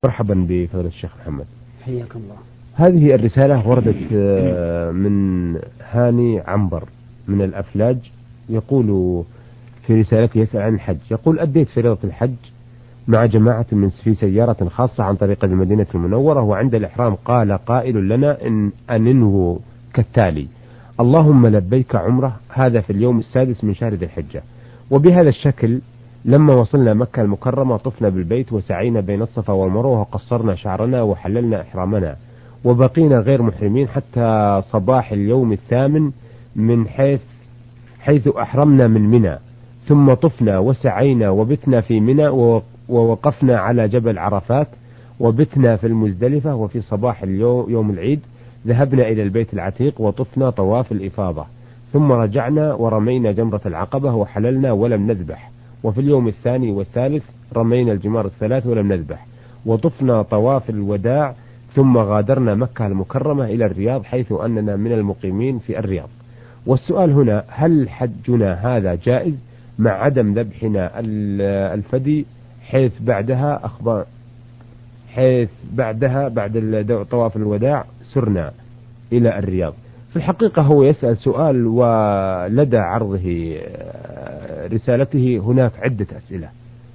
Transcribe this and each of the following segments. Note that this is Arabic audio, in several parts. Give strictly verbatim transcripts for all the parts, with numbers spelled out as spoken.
مرحبا بفضيلة الشيخ محمد. حياك الله. هذه الرسالة وردت من هاني عنبر من الأفلاج، يقول في رسالته يسأل عن الحج، يقول أديت فريضة الحج مع جماعة من في سيارة خاصة عن طريق المدينة المنورة، وعند الإحرام قال قائل لنا إن أننه كالتالي: اللهم لبيك عمره، هذا في اليوم السادس من شهر ذي الحجة. وبهذا الشكل لما وصلنا مكة المكرمة طفنا بالبيت وسعينا بين الصفا والمروة وقصرنا شعرنا وحللنا إحرامنا، وبقينا غير محرمين حتى صباح اليوم الثامن من حيث حيث أحرمنا من منى، ثم طفنا وسعينا وبتنا في منى ووقفنا على جبل عرفات وبتنا في المزدلفة، وفي صباح اليوم يوم العيد ذهبنا إلى البيت العتيق وطفنا طواف الإفاضة، ثم رجعنا ورمينا جمرة العقبة وحللنا ولم نذبح. وفي اليوم الثاني والثالث رمينا الجمار الثلاث ولم نذبح، وطفنا طواف الوداع، ثم غادرنا مكة المكرمة إلى الرياض حيث أننا من المقيمين في الرياض. والسؤال هنا: هل حجنا هذا جائز مع عدم ذبحنا الفدي حيث بعدها أخبار حيث بعدها بعد طواف الوداع سرنا إلى الرياض؟ في الحقيقة هو يسأل سؤال، ولدى عرضه رسالته هناك عدة أسئلة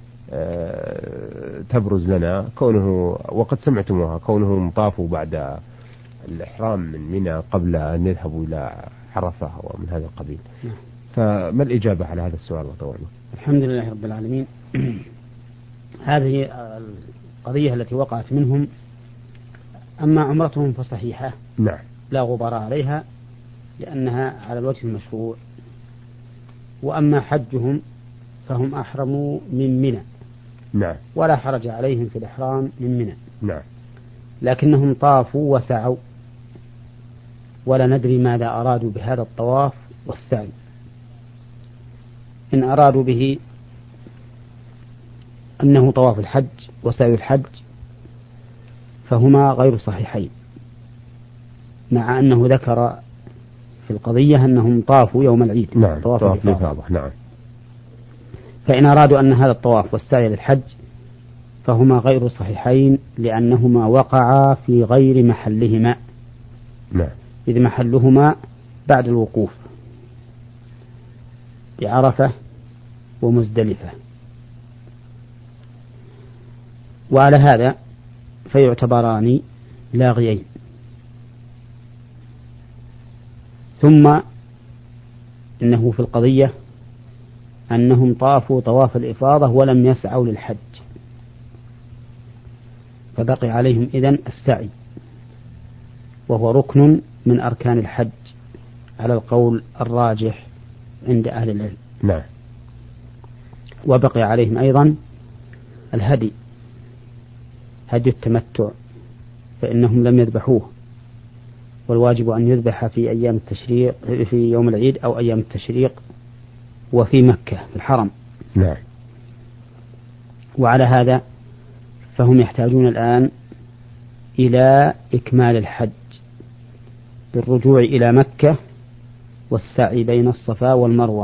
تبرز لنا، كونه وقد سمعتموها، كونهم طافوا بعد الإحرام من منى قبل أن يذهبوا إلى عرفة ومن هذا القبيل. فما الإجابة على هذا السؤال وطوله؟ الحمد لله رب العالمين. هذه القضية التي وقعت منهم، أما عمرتهم فصحيحة، نعم، لا غبار عليها لأنها على الوجه المشروع. وأما حجهم فهم أحرموا من منى، نعم، ولا حرج عليهم في الإحرام من منى، نعم، لكنهم طافوا وسعوا، ولا ندري ماذا أرادوا بهذا الطواف والسعي. إن أرادوا به أنه طواف الحج وسعي الحج فهما غير صحيحين، مع أنه ذكر في القضية أنهم طافوا يوم العيد، نعم، طواف الإفاضة. نعم. فإن أرادوا أن هذا الطواف والسعي للحج فهما غير صحيحين، لأنهما وقعا في غير محلهما، نعم، إذ محلهما بعد الوقوف بعرفة ومزدلفة. وعلى هذا فيعتبران لاغيين. ثم إنه في القضية أنهم طافوا طواف الإفاضة ولم يسعوا للحج، فبقي عليهم إذن السعي، وهو ركن من أركان الحج على القول الراجح عند أهل العلم. نعم. وبقي عليهم أيضا الهدي، هدي التمتع، فإنهم لم يذبحوه، والواجب أن يذبح في أيام التشريق، في يوم العيد أو أيام التشريق، وفي مكة في الحرم. نعم. وعلى هذا فهم يحتاجون الآن إلى إكمال الحج بالرجوع إلى مكة والسعي بين الصفا والمروة،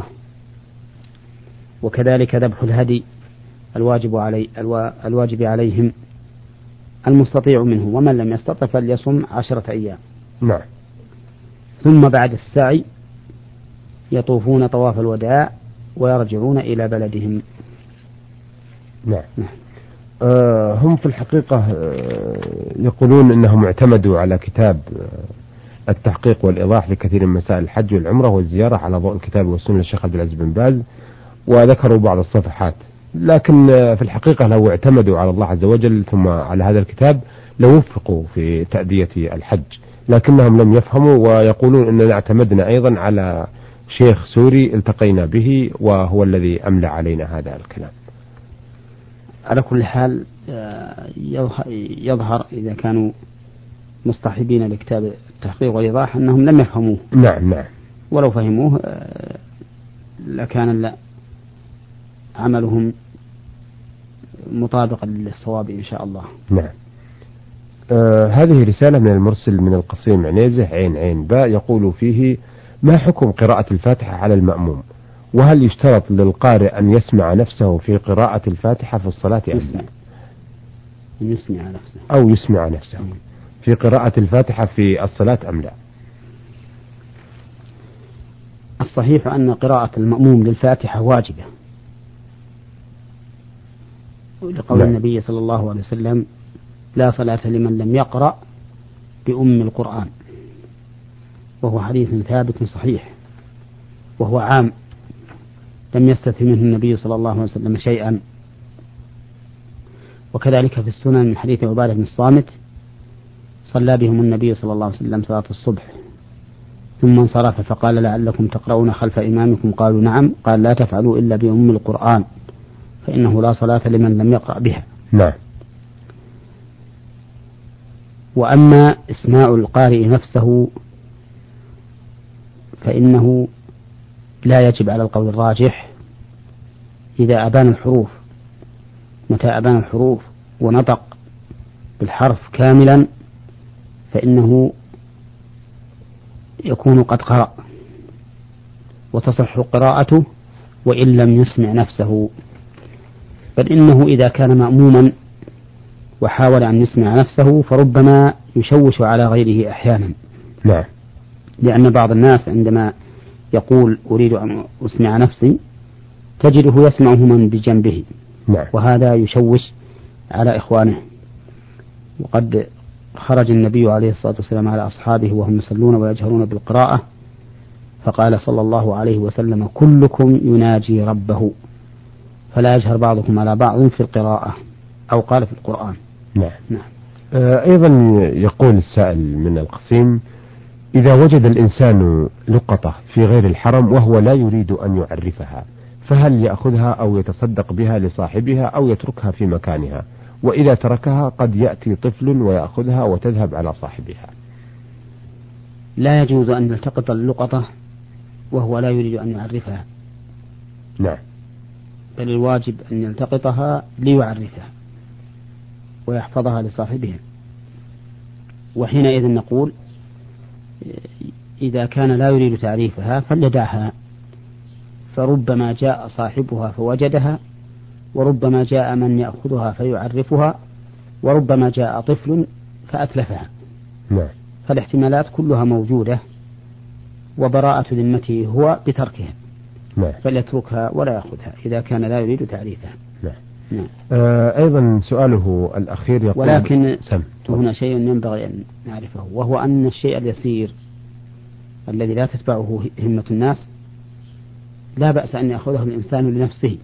وكذلك ذبح الهدي الواجب علي الواجب عليهم المستطيع منه، ومن لم يستطع فليصم عشرة أيام. نعم. ثم بعد السعي يطوفون طواف الوداع ويرجعون إلى بلدهم. نعم. نعم. آه هم في الحقيقة آه يقولون أنهم اعتمدوا على كتاب آه التحقيق والإيضاح لكثير من مسائل الحج والعمرة والزيارة على ضوء الكتاب والسنة للشيخ عبد العزيز بن باز، وذكروا بعض الصفحات، لكن آه في الحقيقة لو اعتمدوا على الله عز وجل ثم على هذا الكتاب لوفقوا في تأدية الحج، لكنهم لم يفهموا، ويقولون أننا اعتمدنا أيضا على شيخ سوري التقينا به وهو الذي أملى علينا هذا الكلام. على كل حال يظهر إذا كانوا مصطحبين لكتاب التحقيق والإيضاح أنهم لم يفهموه. نعم، نعم. ولو فهموه لكان عملهم مطابقا للصواب إن شاء الله. نعم. آه هذه رسالة من المرسل من القصيم عنيزة عين عين باء، يقول فيه: ما حكم قراءة الفاتحة على المأموم؟ وهل يشترط للقارئ أن يسمع نفسه في قراءة الفاتحة في الصلاة أم لا؟ أن يسمع نفسه أو يسمع نفسه في قراءة الفاتحة في الصلاة أم لا؟ الصحيح أن قراءة المأموم للفاتحة واجبة، لقول لا. النبي صلى الله عليه وسلم: لا صلاة لمن لم يقرأ بأم القرآن، وهو حديث ثابت صحيح، وهو عام لم يستثن منه النبي صلى الله عليه وسلم شيئا. وكذلك في السنن من حديث عبادة بن الصامت: صلى بهم النبي صلى الله عليه وسلم صلاة الصبح ثم انصرف فقال: لعلكم تقرؤون خلف إمامكم؟ قالوا: نعم. قال: لا تفعلوا إلا بأم القرآن فإنه لا صلاة لمن لم يقرأ بها. نعم. وأما إسماع القارئ نفسه فإنه لا يجب على القول الراجح إذا أبان الحروف. متى أبان الحروف ونطق بالحرف كاملا فإنه يكون قد قرأ وتصح قراءته وإن لم يسمع نفسه. بل إنه إذا كان مأموما وحاول أن يسمع نفسه فربما يشوش على غيره أحيانا. نعم. لأن بعض الناس عندما يقول أريد أن أسمع نفسي تجده يسمعه من بجنبه. نعم. وهذا يشوش على إخوانه. وقد خرج النبي عليه الصلاة والسلام على أصحابه وهم يصلون ويجهرون بالقراءة فقال صلى الله عليه وسلم: كلكم يناجي ربه فلا يجهر بعضكم على بعض في القراءة، أو قال في القرآن. نعم. نعم. آه أيضا يقول السائل من القصيم: إذا وجد الإنسان لقطة في غير الحرم وهو لا يريد أن يعرفها فهل يأخذها أو يتصدق بها لصاحبها أو يتركها في مكانها؟ وإذا تركها قد يأتي طفل ويأخذها وتذهب على صاحبها. لا يجوز أن يلتقط اللقطة وهو لا يريد أن يعرفها. نعم. بل الواجب أن يلتقطها ليعرفها ويحفظها لصاحبها. وحينئذ نقول: إذا كان لا يريد تعريفها فليدعها، فربما جاء صاحبها فوجدها، وربما جاء من يأخذها فيعرفها، وربما جاء طفل فأتلفها. نعم. فالاحتمالات كلها موجودة، وبراءة ذمته هو بتركها. نعم. فليتركها ولا يأخذها إذا كان لا يريد تعريفها. نعم. نعم. آه أيضا سؤاله الأخير يقول: ولكن سم. هنا شيء ينبغي أن نعرفه، وهو أن الشيء اليسير الذي لا تتبعه همة الناس لا بأس أن يأخذه الإنسان لنفسه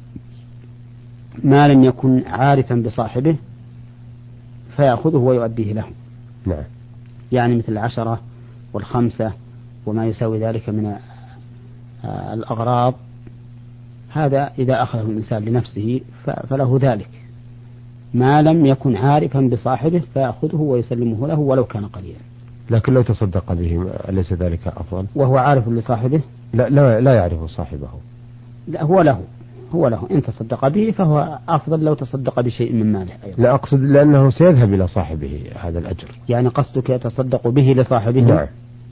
ما لم يكن عارفا بصاحبه فيأخذه ويؤديه له. نعم. يعني مثل العشرة والخمسة وما يساوي ذلك من الأغراض، هذا إذا أخذه الإنسان لنفسه فله ذلك، ما لم يكن عارفا بصاحبه فيأخذه ويسلمه له ولو كان قليلا. لكن لو تصدق به أليس ذلك أفضل؟ وهو عارف لصاحبه؟ لا, لا, لا يعرف صاحبه. لا، هو له هو له إن تصدق به فهو أفضل لو تصدق بشيء من ماله أيضا. لا أقصد لأنه سيذهب إلى صاحبه هذا الأجر. يعني قصدك يتصدق به لصاحبه؟ نعم.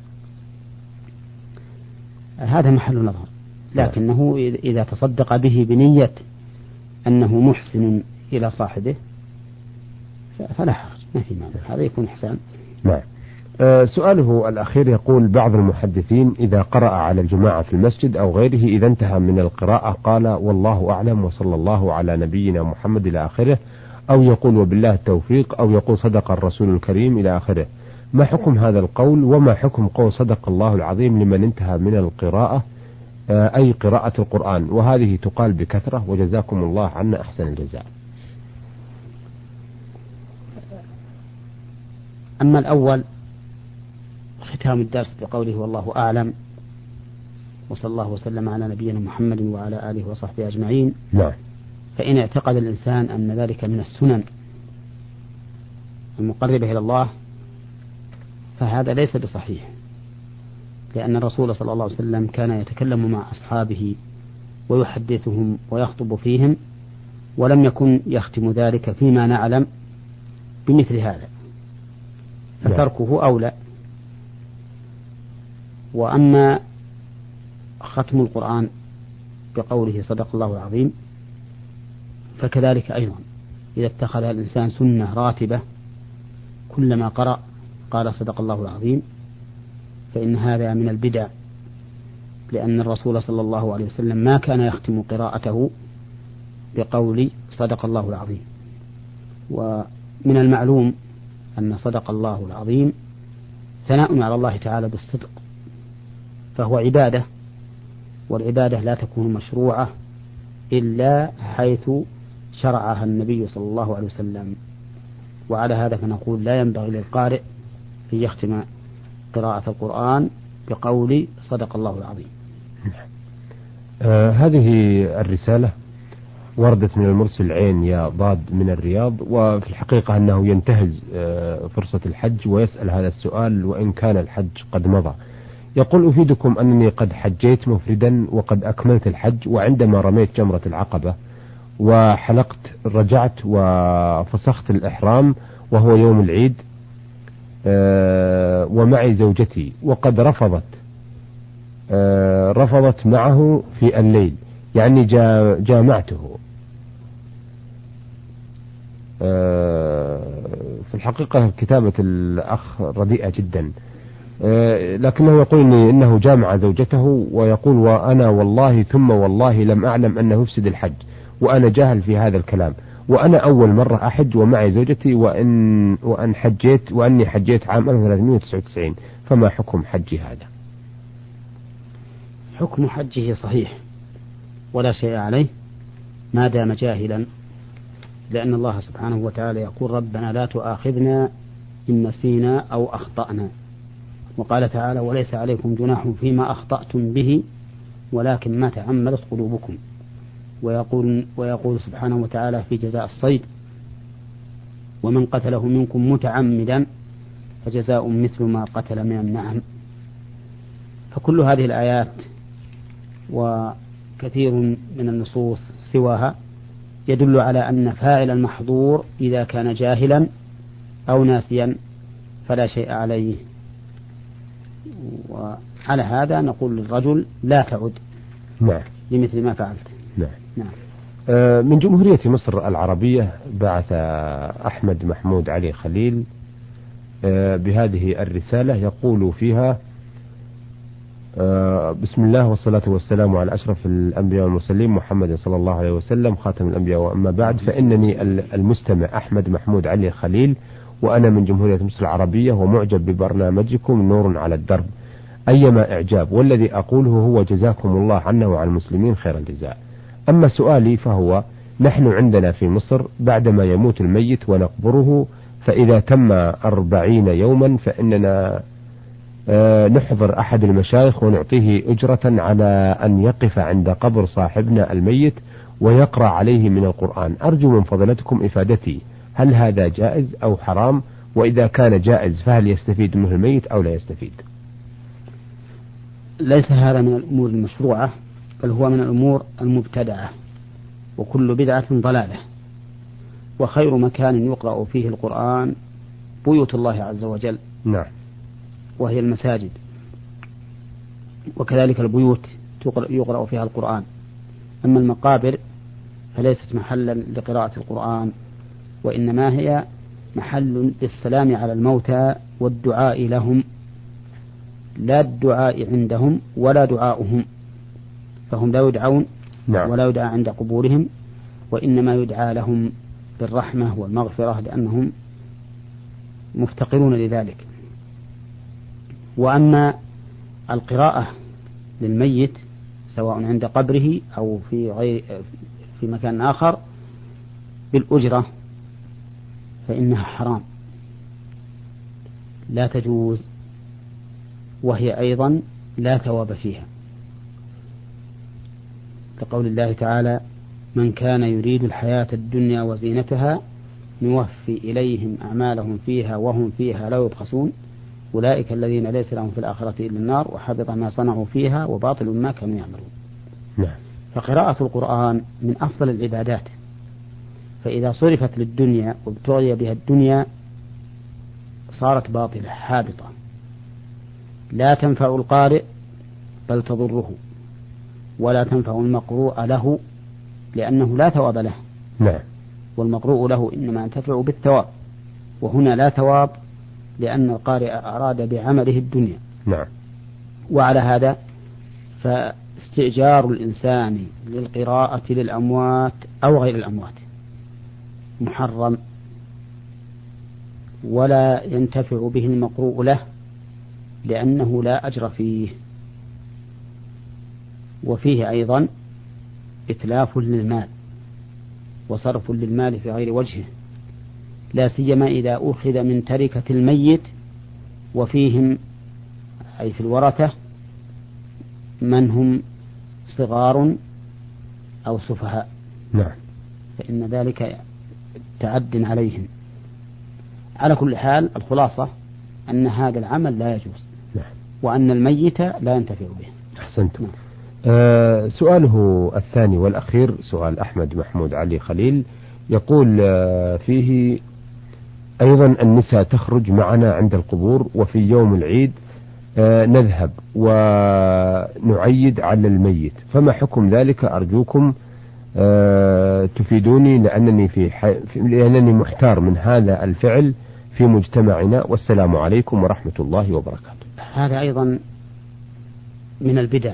هذا محل نظر، لكنه إذا تصدق به بنية أنه محسن إلى صاحبه فلا حرج، ما في مانع، هذا يكون إحسان. نعم. أه سؤاله الأخير يقول: بعض المحدثين إذا قرأ على الجماعة في المسجد أو غيره إذا انتهى من القراءة قال والله أعلم وصلى الله على نبينا محمد إلى آخره، أو يقول وبالله التوفيق، أو يقول صدق الرسول الكريم إلى آخره. ما حكم هذا القول؟ وما حكم قول صدق الله العظيم لمن انتهى من القراءة أه أي قراءة القرآن؟ وهذه تقال بكثرة وجزاكم الله عنا أحسن الجزاء. أما الأول ختام الدرس بقوله والله أعلم وصلى الله وسلم على نبينا محمد وعلى آله وصحبه أجمعين. نعم. فإن اعتقد الإنسان أن ذلك من السنن المقربة إلى الله فهذا ليس بصحيح، لأن الرسول صلى الله عليه وسلم كان يتكلم مع أصحابه ويحدثهم ويخطب فيهم، ولم يكن يختم ذلك فيما نعلم بمثل هذا، فتركه أولى. وأما ختم القرآن بقوله صدق الله العظيم فكذلك أيضا إذا اتخذها الإنسان سنة راتبة كلما قرأ قال صدق الله العظيم، فإن هذا من البدع، لأن الرسول صلى الله عليه وسلم ما كان يختم قراءته بقول صدق الله العظيم. ومن المعلوم أن صدق الله العظيم ثناء على الله تعالى بالصدق، فهو عبادة، والعبادة لا تكون مشروعة إلا حيث شرعها النبي صلى الله عليه وسلم. وعلى هذا فنقول لا ينبغي للقارئ أن يختم قراءة القرآن بقول صدق الله العظيم. آه هذه الرسالة وردت من المرسل عين يا ضاد من الرياض، وفي الحقيقة أنه ينتهز آه فرصة الحج ويسأل هذا السؤال وإن كان الحج قد مضى. يقول: أفيدكم أنني قد حجيت مفردا وقد أكملت الحج، وعندما رميت جمرة العقبة وحلقت رجعت وفسخت الإحرام وهو يوم العيد آه ومعي زوجتي، وقد رفضت آه رفضت معه في الليل، يعني جا جامعته. آه في الحقيقة كتابة الأخ رديئة جدا، آه لكنه يقول إني إنه جامع زوجته، ويقول: وأنا والله ثم والله لم أعلم أنه يفسد الحج، وأنا جاهل في هذا الكلام، وأنا أول مرة أحج ومعي زوجتي، وأن وأن حجيت وأني حجيت عام ألف وثلاثمائة وتسعة وتسعين، فما حكم حجي هذا؟ حكم حجه صحيح ولا شيء عليه ما دام جاهلا، لأن الله سبحانه وتعالى يقول: ربنا لا تؤاخذنا إن نسينا أو أخطأنا. وقال تعالى: وليس عليكم جناح فيما أخطأتم به ولكن ما تعمدت قلوبكم. ويقول, ويقول سبحانه وتعالى في جزاء الصيد: ومن قتله منكم متعمدا فجزاء مثل ما قتل من النعم. فكل هذه الآيات وكثير من النصوص سواها يدل على أن فاعل المحظور إذا كان جاهلا أو ناسيا فلا شيء عليه. وعلى هذا نقول للرجل: لا تعد نعم لمثل ما فعلت. نعم. نعم. آه من جمهورية مصر العربية بعث أحمد محمود علي خليل آه بهذه الرسالة، يقول فيها: آه بسم الله والصلاة والسلام على أشرف الأنبياء والمرسلين محمد صلى الله عليه وسلم خاتم الأنبياء، وأما بعد، فإنني المستمع أحمد محمود علي خليل، وأنا من جمهورية مصر العربية، ومعجب ببرنامجكم نور على الدرب، أيما إعجاب، والذي أقوله هو جزاكم الله عنا وعن المسلمين خير الجزاء. أما سؤالي فهو: نحن عندنا في مصر بعدما يموت الميت ونقبره، فإذا تم أربعين يوما فإننا آه نحضر أحد المشايخ ونعطيه أجرة على أن يقف عند قبر صاحبنا الميت ويقرأ عليه من القرآن. أرجو من فضلتكم إفادتي، هل هذا جائز أو حرام؟ وإذا كان جائز فهل يستفيد منه الميت أو لا يستفيد؟ ليس هذا من الأمور المشروعة، بل هو من الأمور المبتدعة، وكل بدعة ضلالة. وخير مكان يقرأ فيه القرآن بيوت الله عز وجل، نعم، وهي المساجد، وكذلك البيوت يقرأ فيها القرآن. أما المقابر فليست محلا لقراءة القرآن، وإنما هي محل للسلام على الموتى والدعاء لهم، لا الدعاء عندهم ولا دعاؤهم، فهم لا يدعون نعم. ولا يدعى عند قبورهم، وإنما يدعى لهم بالرحمة والمغفرة لأنهم مفتقرون لذلك. وأما القراءة للميت سواء عند قبره أو في غير في مكان آخر بالأجرة فإنها حرام لا تجوز، وهي أيضا لا ثواب فيها، كقول الله تعالى: من كان يريد الحياة الدنيا وزينتها نوفي إليهم أعمالهم فيها وهم فيها لا يبخسون أولئك الذين ليس لهم في الآخرة إلا النار وحبط ما صنعوا فيها وباطل ما كانوا يعملون. نعم. فقراءة القرآن من أفضل العبادات، فإذا صرفت للدنيا وابتغي بها الدنيا صارت باطلة حابطة لا تنفع القارئ بل تضره، ولا تنفع المقروء له لأنه لا ثواب له. نعم. والمقروء له إنما ينتفع بالثواب، وهنا لا ثواب لأن القارئ أراد بعمله الدنيا. نعم. وعلى هذا فاستئجار الإنسان للقراءة للأموات أو غير الأموات محرم، ولا ينتفع به المقروء له لأنه لا أجر فيه، وفيه أيضا إتلاف للمال وصرف للمال في غير وجهه، لا سيما إذا أخذ من تركة الميت وفيهم أي في الورثة من هم صغار أو سفهاء. نعم. فإن ذلك تعد عليهم. على كل حال الخلاصة أن هذا العمل لا يجوز. نعم. وأن الميت لا ينتفع به. أحسنتم. نعم. آه سؤاله الثاني والأخير سؤال أحمد محمود علي خليل، يقول آه فيه أيضا النساء تخرج معنا عند القبور، وفي يوم العيد آه نذهب ونعيد على الميت، فما حكم ذلك؟ أرجوكم آه تفيدوني، لأنني في ح... لأنني محتار من هذا الفعل في مجتمعنا، والسلام عليكم ورحمة الله وبركاته. هذا أيضا من البدع،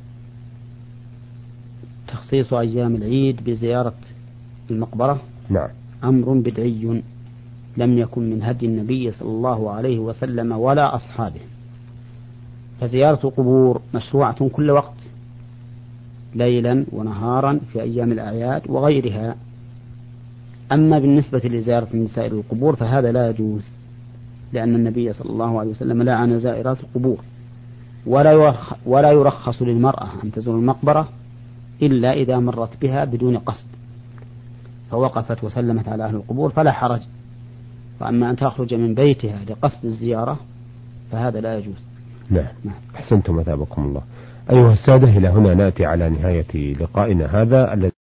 تخصيص أيام العيد بزيارة المقبرة. نعم. أمر بدعي لم يكن من هدي النبي صلى الله عليه وسلم ولا أصحابه، فزيارة القبور مشروعة كل وقت ليلا ونهارا في أيام الأعياد وغيرها. أما بالنسبة لزيارة النساء للقبور فهذا لا يجوز، لأن النبي صلى الله عليه وسلم لعن زائرات القبور، ولا يرخص للمرأة أن تزور المقبرة إلا إذا مرت بها بدون قصد فوقفت وسلمت على أهل القبور فلا حرج، وأما أن تخرج من بيتها لقصد الزيارة فهذا لا يجوز. نعم. أحسنتم أثابكم الله. أيها السادة، إلى هنا نأتي على نهاية لقائنا هذا الذي